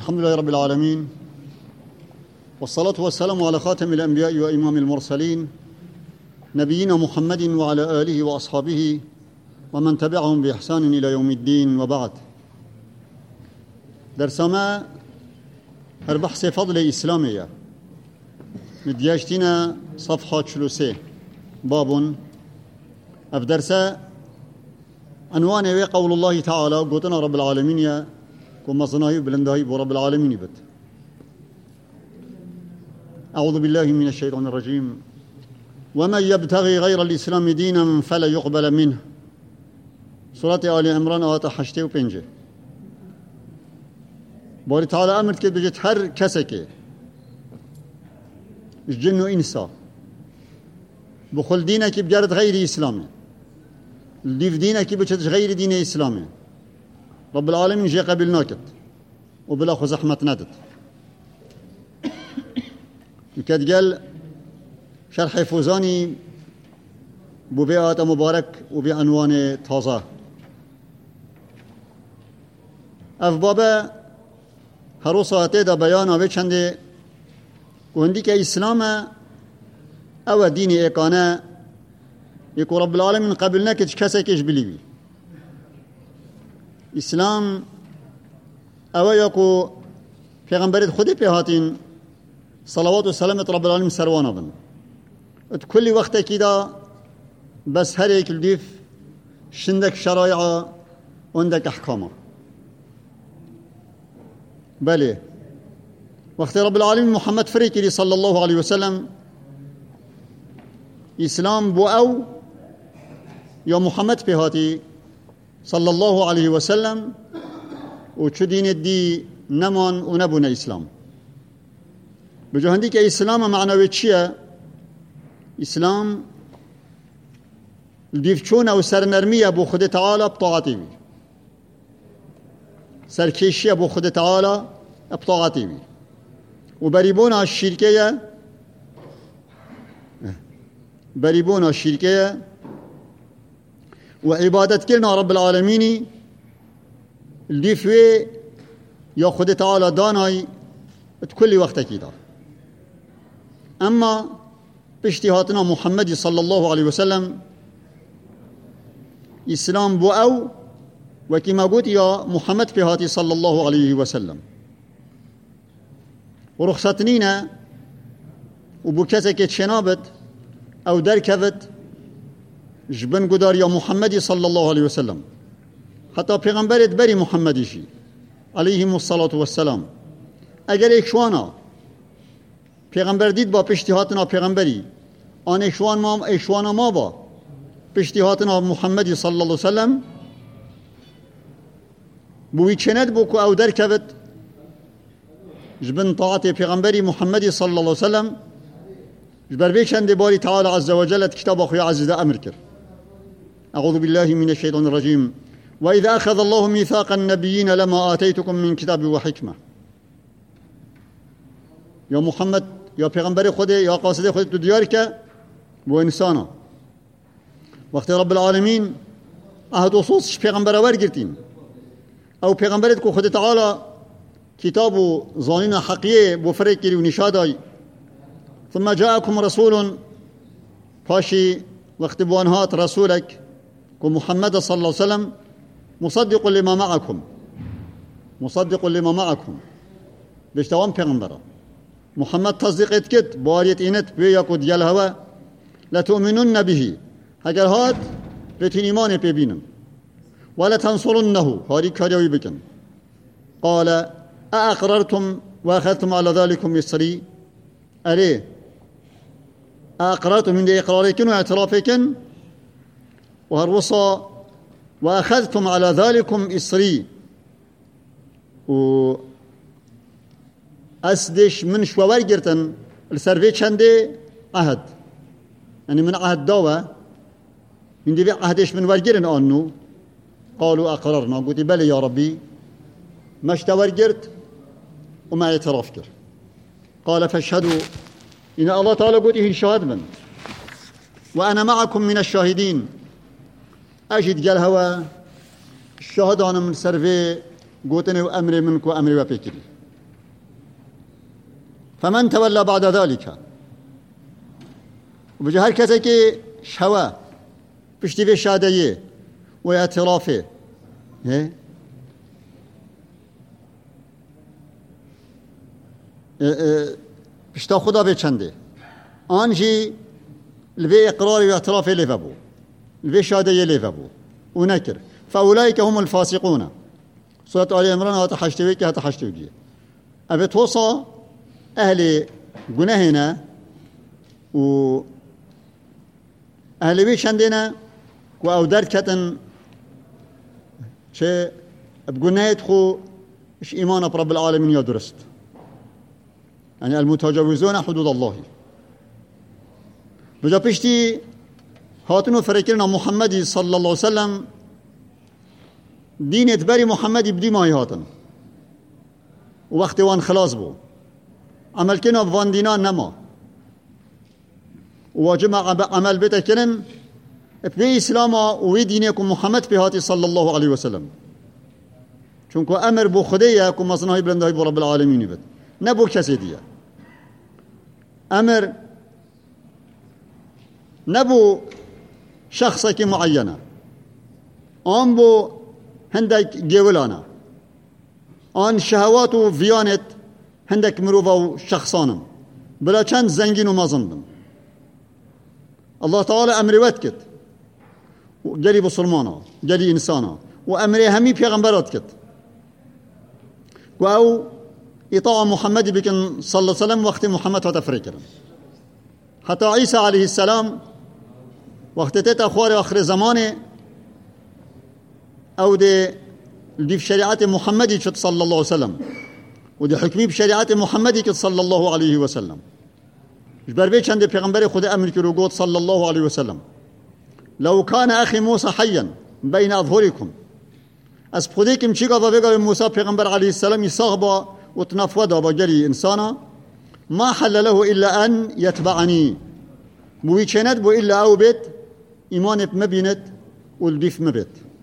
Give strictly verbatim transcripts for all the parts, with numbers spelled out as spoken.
الحمد لله رب العالمين، والصلاة والسلام على خاتم الأنبياء وإمام المرسلين نبينا محمد وعلى آله وأصحابه ومن تبعهم بإحسان إلى يوم الدين. وبعد، درسما هر بحث فضل إسلامية مدياشتنا صفحة شلوسي باب اف درسه عنوان وی قول الله تعالى قوتنا رب العالمين يا ومصنعي بلندهي برب العالمين بت. أعوذ بالله من الشيطان الرجيم. ومن يبتغي غير الإسلام دينا فلا يقبل منه. سورة آل عمران آيات هشت و پنج. باری تعالی امر که بجد هر کسی که جن و انسا بخل دینه که بجرد غیر اسلامه، لیف دینه که بجد غیر دین اسلامه، رب العالمین جه قبل ناکد و بلا خو زحمت ندد. وكاد قال شرح فوزاني ببيئات مبارك وبعنوان تازه. اف بابا هرو ساعته دا بیان آوه چنده گوهندی که اسلام او دین ایقانه یکو رب العالمین قبل نکد کسی کش بلیوی. اسلام او یکو پیغمبرت خودی پیهاتین صلوات و سلامت رب العالمین سروانا بن ات کلی وقت اکیدا بس هر ایک الدیف شندک شرایع وندک احکامه. بله وقت رب العالمین محمد فريكي صلى الله عليه وسلم اسلام بو او یا محمد پیهاتی صلى الله عليه وسلم و چو دین دی نمان و نبون اسلام. بجهندی که اسلام معنوی چیه؟ اسلام دیف چون او سرنرمیه بو خود تعالی بطاعتی بی، سرکشیه بو خود تعالی بطاعتی بی و بریبون الشرکیه بریبون الشرکیه و عبادت کرنا رب العالمینی دیفوی یا خود تعالی دانای کلی وقت اکیدا. اما باشتهاتنا محمد صلى الله عليه وسلم اسلام بو او وكما قلت يا محمد بهاتي صلى الله عليه وسلم ورخصتنينا وبكسك تشنابت او دركبت جبن قدار يا محمد صلى الله عليه وسلم حتى پیغمبرت بري محمدي شي عليهم الصلاة والسلام. اگر اکشوانا پیغمبر دید با پشتیهاتنا پیغمبری آن اکشوان ما اکشوانا ما با پشتیهاتنا محمدی صلی الله علیه وسلم بوی چند بو کو او در کبت جبن طاعت پیغمبری محمدی صلی الله علیه وسلم جبر بیچند باری تعالی عز وجل کتاب اخوی عزیز امر کر. اعوذ بالله من الشیطان الرجیم. وإذا أخذ الله ميثاق النبيين لما آتيتكم من كتاب وحكمة. یا محمد یا پیغمبر خود یا قاصد خود تو دیار که بو انسانا وقتی رب العالمین عهد و صوصش پیغمبر ور گرتین او پیغمبرت کو خود تعالی کتاب و ظانین حقیه بو فرق کری و نشادای ثم جاءكم رسول پاشی وقتی بوانهات رسولک کو محمد صلی الله علیه وسلم مصدق لما معكم مصدق لما معكم بشتوان پیغمبره محمد تصديق اتكت باريت إنت بيا قد يلهوا لتؤمنن به اگر هات بتين إيمان ببينن ولا تنصرنه هاري كاريوي بكن. قال أأقررتم وأخذتم على ذلكم إصري أليه أأقررتم من دي إقراركن واعترافكن وهروصا وأخذتم على ذلكم إصري و أسدش من شوار جرتن السرفي چنده عهد يعني من عهد داوة من دي عهدش من ورجرن آنو قالوا أقررنا قلت بلي يا ربي ما اشتور جرت وما اعتراف كر. قال فاشهدوا إن الله تعالى قلت إيه الشهاد من وأنا معكم من الشاهدين. أجد قال هوا الشهد أنا من سرفي قلتني وأمري منك وأمري وفكري فمن تولى بعد ذلك و بجه هر کسی که شوه پشتی به شادیه و اعترافه پشتا خدا بچنده آنجی لبی اقرار و اعتراف لیفه بو لبی شادیه لیفه بو و نکر فاولئک هم الفاسقون. سورة آل عمران هات حشتوی که هات حشتویه ابي توصى اهل گناهنا و اهل بيت شندنا و او دركتن چه بگناهت خو اش ايمان برب العالمين يا درست يعني المتجاوزون حدود الله. بجا پشتی هاتنو فرکرنا محمدی صلی الله علیه وسلم دین اتباری محمدی بدی ماهی هاتن و وقتی وان خلاص بو عمل کنا وان دینا نما واجب عمل بتا کرن به اسلام و دینه کو محمد به هاتی صلی الله علیه وسلم چون که امر بو خدایه کو مصنوعی بلندای بو رب العالمین بد نبو کسی دیه امر نبو شخصی که معینه آن بو هندک گولانا آن شهوات و ویانت هندک مروفا و شخصانم بلا چند زنگین و مازندم. الله تعالی امروت کد جلی بسلمانا جلی انسانا و امری همی پیغمبرات کد و او اطاع محمد بکن صلی الله علیه وسلم وقت محمد ها تفریق کرن. حتی عیسی علیه السلام وقت تیت اخوار آخر زمانه او ده دي في شريعة محمدي صلى الله عليه وسلم ودي حكمي بشريعة محمدي صلى الله عليه وسلم. جبر بيت عند پیغمبر خدا امر کی رو گفت صلى الله عليه وسلم لو كان اخي موسى حيا بين اظهركم از خودی کم چی گفت بگه موسی پیغمبر علیه السلام یصاحبا و تنفودا با جری انسانا ما حل له الا ان يتبعني بوی چند بو الا او بیت ایمان مبیند و الدیف مبیت.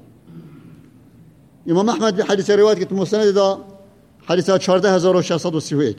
امام احمد به حدیث روایت که مستند دا حدیث چهارده هزار و ششصد و سی و یک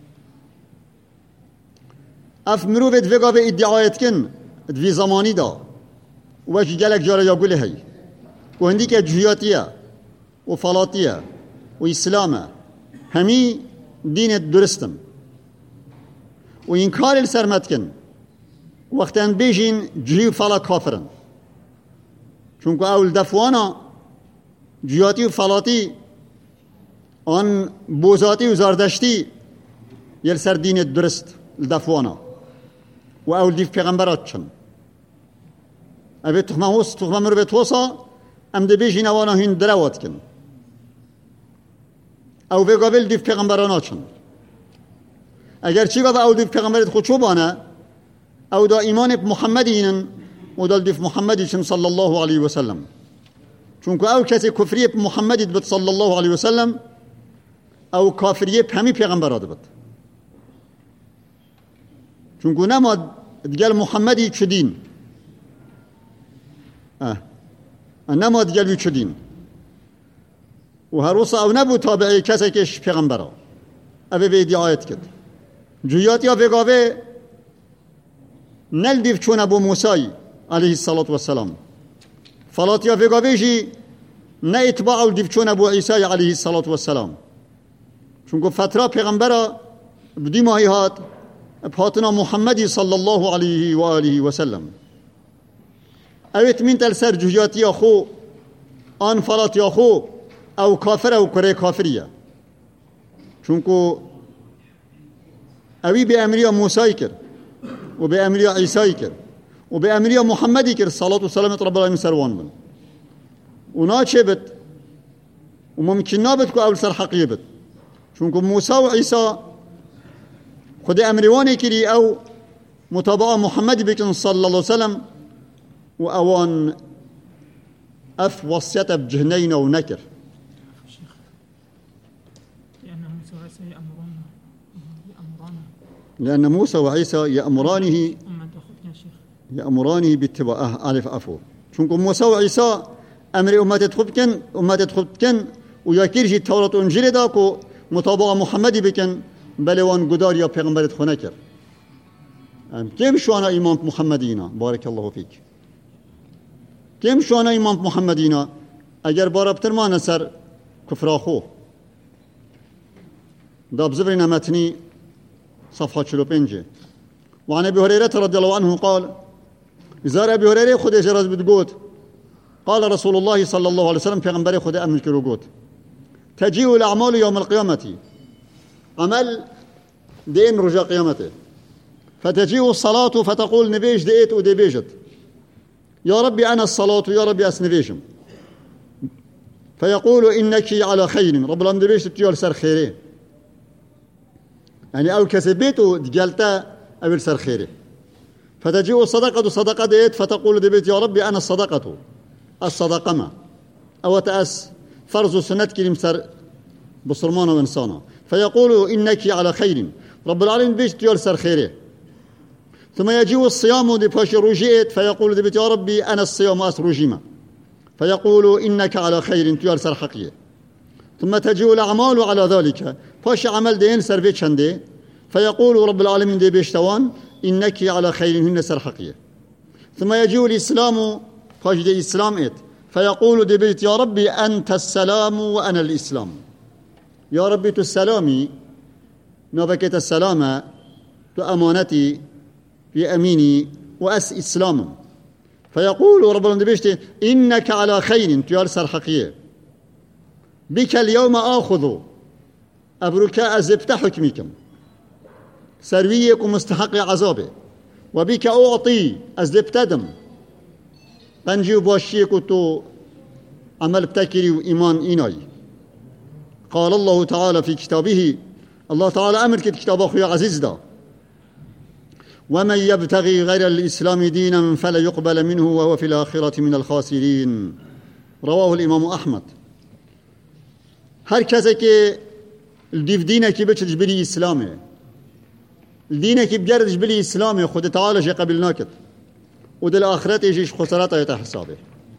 اف مروفت وگا به ادعایت کن دوی زمانی دا و چی گلک جاره یا گله هی و هندی که جهیاتیه و فلاطیه و اسلامه همی دین درستم و این کار السرمت کن وقتا بیشین جهی و فلا کافرن چون که اول دفوانا جهاتی و فلاطی آن بوزاتی و زاردشتی یل سر دین درست دفوانا و اول دیف پیغمبرات چن اوه تخمه هست تخمه مرو به توسا ام ده بیشین اوانا هین دروات کن او به قابل دیف پیغمبرانا چن اگر چی گفت او دیف پیغمبرت خود چو بانه او دا ایمان محمدی اینن و دا دیف محمدی چن صلی الله علیه وسلم چون که او کسی کفریه محمدی بد صلی الله علیه وسلم او کافریه همی پیغمبرات بد چون که نما دیگل محمدی چو دین اه نما دیگل بی چو دین و هر روز او نبود تابعی کسی که پیغمبره اوه به ادعایت کرد جویات یا وگاوه نل دیو چون ابو موسی علیه الصلاة والسلام فلات یا وگاوه جی نه اتباع دیو چون ابو عیسی علیه الصلاة والسلام چون که فتره پیغمبره بدی ماهی هات بهاتنا محمدی صلی الله علیه و آله و سلم اویت من تل سر جویات یا خو آن فلات یا خو او کافر او کره کافریه چون که اوی به امریا موسی کرد و به امریا عیسی کرد و به امریا محمدی کرد صلوات و سلامت رب العالمین سروان بن اونا چه بد و ممکن نابد که اول سر حقیه بد چون که موسی و عیسی خود امریوانی کری او متابعه محمدی بکن صلی الله علیه وسلم و اوان اف وصیت بجهنین و نکر لأن موسى وعيسى يأمرانه يأمرانه باتباعه ألف أفو چونكم موسى وعيسى أمر أمة تخبكن أمة تخبكن ويكيرجي التوراة وإنجيل داكو متابعة محمد بكن بله وان گدار یا پیغمبرت خونه کرد کم شوانا امام محمدینا بارک الله فیک کم شوانا امام محمدینا اگر بارابتر ما نسر کفراخو داب زبرنا متني صفحة چلو پنجه وعن أبي هريرة رضي الله عنه قال إذا أبي هريرة خد إجراز بتقول قال رسول الله صلى الله عليه وسلم پیغمبر خد أمن كرو قوت تجيء الأعمال يوم القيامة عمل دين رجاء قيامته فتجيء الصلاة فتقول نبيش ديت ودي بيجت يا ربي أنا الصلاة يا ربي أسنبيشم فيقول إنك على خير رب العالمين دبيش تتيول سر خيره يعني أو كسبيته دجالتا أو سر خيره فتجيء الصدقة صدقة ديت فتقول دبيت يا ربي أنا الصدقة الصدقة ما أو تأس فرض سنة كلمة سر بصرمان وإنسانا فيقول إنك على خير رب العالمين بيش تيول سر خيره ثم يجيء الصيام دي باش روجيت فيقول دبيت يا ربي أنا الصيام أس روجيما فيقول إنك على خير تيول سر حقية ثم تجيء الأعمال على ذلك باش عمل دين سر بيت شنده فيقول رب العالمين دي بيشتوان إنك على خير هن سر حقية ثم يجيء الإسلام باش دي إسلام إت فيقول دي بيت يا ربي أنت السلام وأنا الإسلام يا ربي تسلامي نبكت السلامة تأمانتي في أميني وأس إسلام فيقول رب العالمين بيشتي إنك على خير تيال سر حقية بك اليوم آخذ أبرك أزبت حكمكم سرويكم مستحق عذابه وبك أعطي أزبت دم قنجي وباشيك تو عمل بتكري وإيمان إيناي قال الله تعالى في كتابه الله تعالى أمر كتاب أخوي عزيز دا ومن يبتغي غير الإسلام دينا فلا يقبل منه وهو في الآخرة من الخاسرين رواه الإمام أحمد هر کسی که الدیف دینه که بچه جبلی اسلامه الدینه که بگرد جبلی اسلامه خود تعالی جه قبل ناکد و دل آخرت ایجیش خسارت آیت حسابه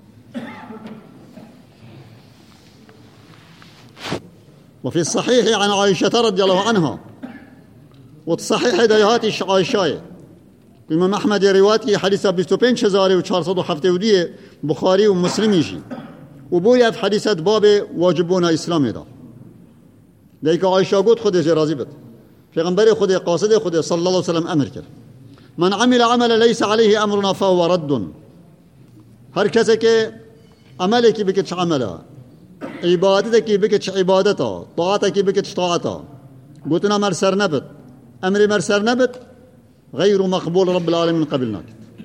وفي الصحيح عن عائشة رضي الله عنها والصحيح ديهات عائشة الإمام أحمد رواتي حديثة بستوبين شزاري وشارصد وحفته وديه بخاري ومسلم يجي وبويا في حديثة باب واجبون إسلامي دا ديك عائشة قد خده جرازي بد پیغمبر خده قاصد خده صلى الله عليه وسلم أمر كر من عمل عمل ليس عليه أمرنا فهو رد هر کسی که عملی که بکتش عمله عبادتی که بکتش عبادتا طاعتی که بکتش طاعتا قلتنا مرسر نبت أمر مرسر نبت غير مقبول رب العالمين قبلناك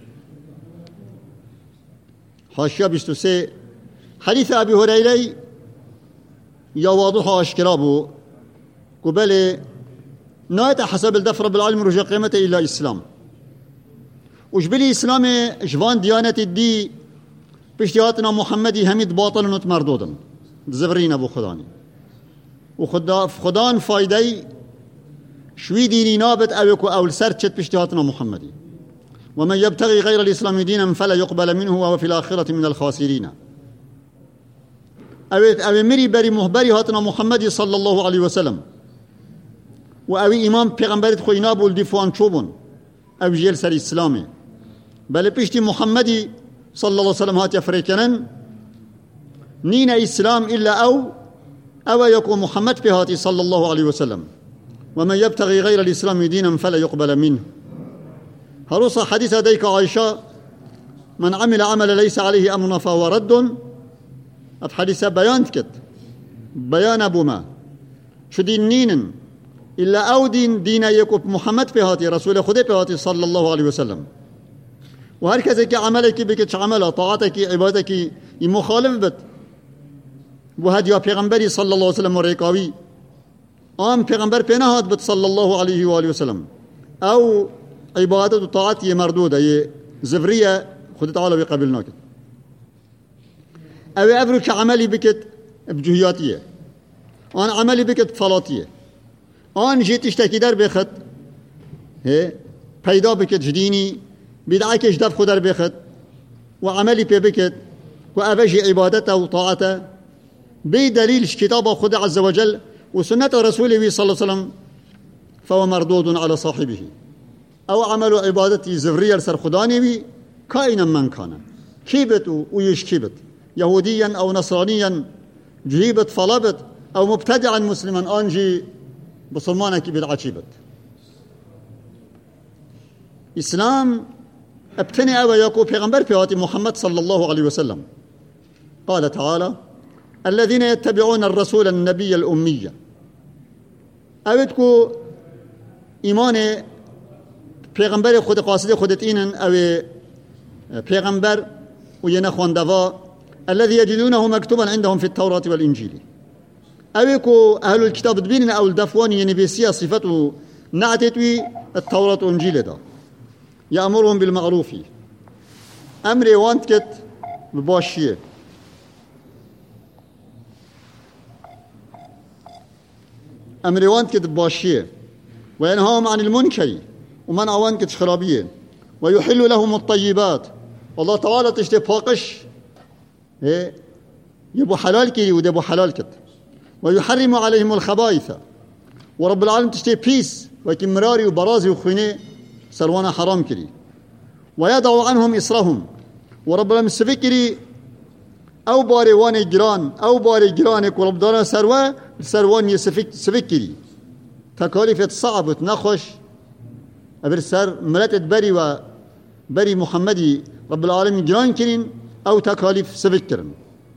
حاشية بستوسي حديث أبي هريرة يا واضح أشكرابه قبل نايت حسب الدفع رب العالمين رجع قيمته إلى إسلام وجبلي إسلام جوان ديانة الدي باشتياتنا محمدي هميد باطل نت مردودا زفرين أبو خداني وخدا خدان فايدي شوي ديني نابت أوكو أول سرچت باشتياتنا محمدي ومن يبتغي غير الإسلام دينا فلا يقبل منه وهو في الآخرة من الخاسرين أويت أوي مري بري مهبري هاتنا محمد صلى الله عليه وسلم وأوي إمام پیغمبرت خوينا بول دفوان چوبون أو جيل سر إسلامي بل بيشتي محمدي صلى الله عليه وسلم هات يفريكنن نين إسلام إلا أو أو يكون محمد بهاتي صلى الله عليه وسلم ومن يبتغي غير الإسلام دينا فلا يقبل منه هروصا حديث ديك عائشة من عمل عمل ليس عليه أمرنا فهو رد حديث بيان كت بيان أبو ما شو دين نين إلا أو دين دين يكوب محمد بهاتي رسول خده بهاتي صلى الله عليه وسلم وهركذا كعملك بكتش عمله طاعتك عبادتك مخالف بت وهدي پیغمبري صلى الله عليه وسلم وريكاوي آم پیغمبر پناهات بت صلى الله عليه وآله وسلم أو عبادت وطاعت مردودة يه زفرية خد تعالى بقبلناك أو أبرك عملي بكت بجهياتية أنا عملي بكت فلاتية أنا جيت اشتكي در بخت هي پیدا بكت جديني بدعك اجدب خدر بخت وعملي بكت وأبجي عبادته وطاعته بدليل كتاب خد عز وجل وسنة رسوله صلى الله عليه وسلم فهو مردود على صاحبه. أو عمل عبادتي زفرية لسر خداني بي كائنا من كان، كيبت ويش كيبت، يهوديا أو نصرانيا، جهيبت فلبت، أو مبتدعا مسلما أنجي بصلمانك بدعة كيبت. إسلام ابتني أو يقو پیغمبر پیغاتي محمد صلى الله عليه وسلم. قال تعالى: الذين يتبعون الرسول النبي الأمية. أودكو إيمان پیغمبر خود قاصد خودت اینن او پیغمبر و یه نخواندوا الذي يجدونه مكتوبا عندهم في التوراة والإنجيل. اوكو أهل الكتاب تبين أو الدفواني ينبيسيا صفته نعتتوي التوراة والإنجيل ده. يأمرهم بالمعروف، أمر وانتكت بباشية، أمر وانتكت بباشية، وينهاهم عن المنكر ومن أوانك خرابية، ويحل لهم الطيبات. والله تعالى تشتي باقش إيه يبو حلال كي ودبو حلال كت، ويحرم عليهم الخبائث. ورب العالمين تشتي بيس وكي مراري وبرازي وخويني سروانا حرام كري. ويضع عنهم إصرهم. ورب العالمين سفكري أو باري واني جران أو باري جرانك ورب دانا سروا سروان يسفك سفكري تكاليف صعبة نخش أبر سر ملتت بري و بري محمدي رب العالمين جران كرين أو تكاليف سفكرن.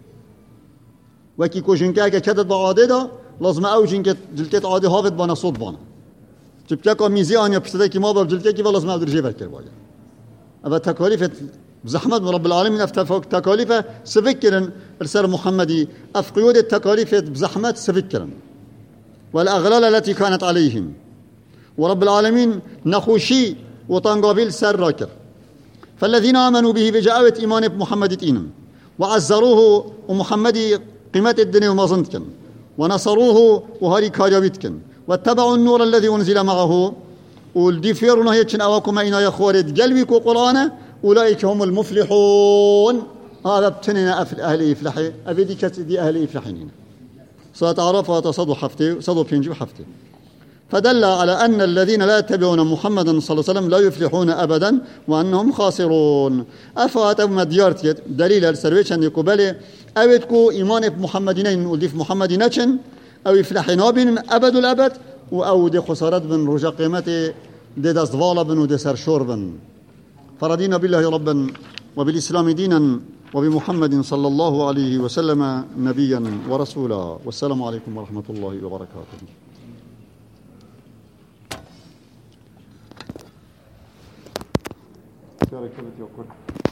وكي كوشنكا كتت بعاده دا لازم أو جنكت جلتت عاده هافت بانا صوت بانا جبتكا ميزي آنيا بسدكي ما بجلتكي ولازم أو درجي بركر بايا. أبا تكاليف بزحمت رب العالمين افتفوك تكاليف سفكرن السر محمدي أفقيود التكاليف بزحمت سفكرن والأغلال التي كانت عليهم. ورب العالمين نخوشي وطنقابيل سر راكر. فالذين آمنوا به بجاءة إيمان بمحمد إينم وعزروه ومحمد قيمة الدنيا وما ظنتكن ونصروه وهاري كاريويتكن واتبعوا النور الذي أنزل معه والديفيرون هيتشن أواكم إنا يخورد قلبك وقرآن أولئك هم المفلحون. هذا ابتننا أهل إفلحي أبدي كتدي أهل إفلحين سأتعرف صدو حفتي صدو بينجو حفتي. فدل على أن الذين لا يتبعون محمدا صلى الله عليه وسلم لا يفلحون أبدا وأنهم خاسرون. أفات مديارتي دليل السرويشن يقبل أودكو إيمان بمحمدين وديف محمدين أو يفلحين بين أبد الأبد أو دي خسارات بن رجا قيمتي دي دستوالا بن ودي سرشور بن. فرضينا بالله ربا وبالإسلام دينا وبمحمد صلى الله عليه وسلم نبيا ورسولا. والسلام عليكم ورحمة الله وبركاته. Cara, que eu vou ter